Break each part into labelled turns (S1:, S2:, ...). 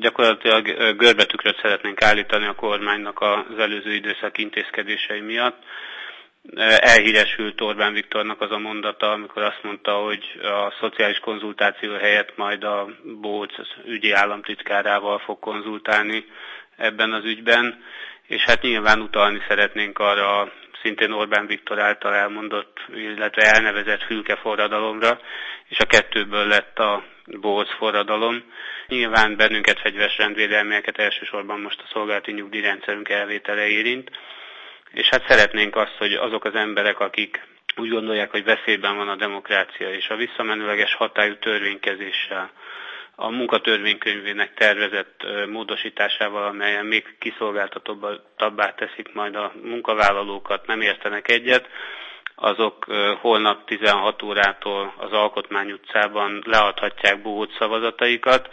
S1: Gyakorlatilag görbetükröt szeretnénk állítani a kormánynak az előző időszak intézkedései miatt. Elhíresült Orbán Viktornak az a mondata, amikor azt mondta, hogy a szociális konzultáció helyett majd a Bohóc ügyi államtitkárával fog konzultálni ebben az ügyben, és hát nyilván utalni szeretnénk arra szintén Orbán Viktor által elmondott, illetve elnevezett fülke forradalomra, és a kettőből lett a Bohóc forradalom. Nyilván bennünket, fegyveres rendvédelmieket elsősorban most a szolgálati nyugdíjrendszerünk elvétele érint, és hát szeretnénk azt, hogy azok az emberek, akik úgy gondolják, hogy veszélyben van a demokrácia, és a visszamenőleges hatályú törvénykezéssel, a munkatörvénykönyvének tervezett módosításával, amelyen még kiszolgáltatottabbá teszik majd a munkavállalókat, nem értenek egyet, azok holnap 16 órától az Alkotmány utcában leadhatják Bohóc szavazataikat,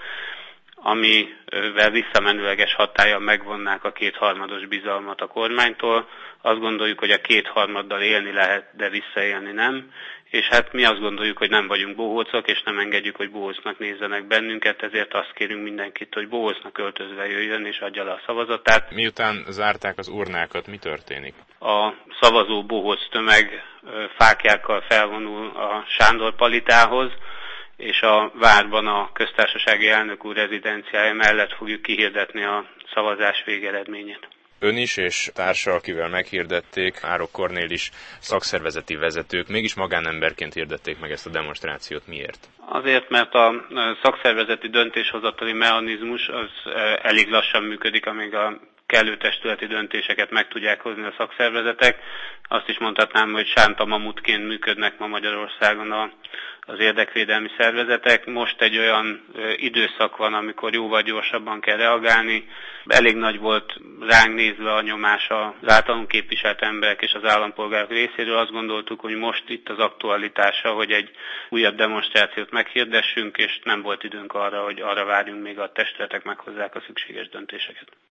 S1: amivel visszamenőleges hatállyal megvonnák a kétharmados bizalmat a kormánytól. Azt gondoljuk, hogy a kétharmaddal élni lehet, de visszaélni nem. És hát mi azt gondoljuk, hogy nem vagyunk bohócok, és nem engedjük, hogy bohócnak nézzenek bennünket, ezért azt kérünk mindenkit, hogy bohócnak öltözve jöjjön és adja le a szavazatát.
S2: Miután zárták az urnákat, mi történik?
S1: A szavazó bohóc tömeg fáklyákkal felvonul a Sándor palitához, és a várban a köztársasági elnök úr rezidenciája mellett fogjuk kihirdetni a szavazás végeredményét.
S2: Ön is és társa, akivel meghirdették, Árok Kornél is szakszervezeti vezetők, mégis magánemberként hirdették meg ezt a demonstrációt. Miért?
S1: Azért, mert a szakszervezeti döntéshozatali mechanizmus az elég lassan működik, amíg a kellő testületi döntéseket meg tudják hozni a szakszervezetek. Azt is mondhatnám, hogy sánta mamutként működnek ma Magyarországon az érdekvédelmi szervezetek. Most egy olyan időszak van, amikor jóval gyorsabban kell reagálni. Elég nagy volt ránk nézve a nyomás az általunk képviselt emberek és az állampolgárok részéről. Azt gondoltuk, hogy most itt az aktualitása, hogy egy újabb demonstrációt meghirdessünk, és nem volt időnk arra, hogy arra várjunk, még a testületek meghozzák a szükséges döntéseket.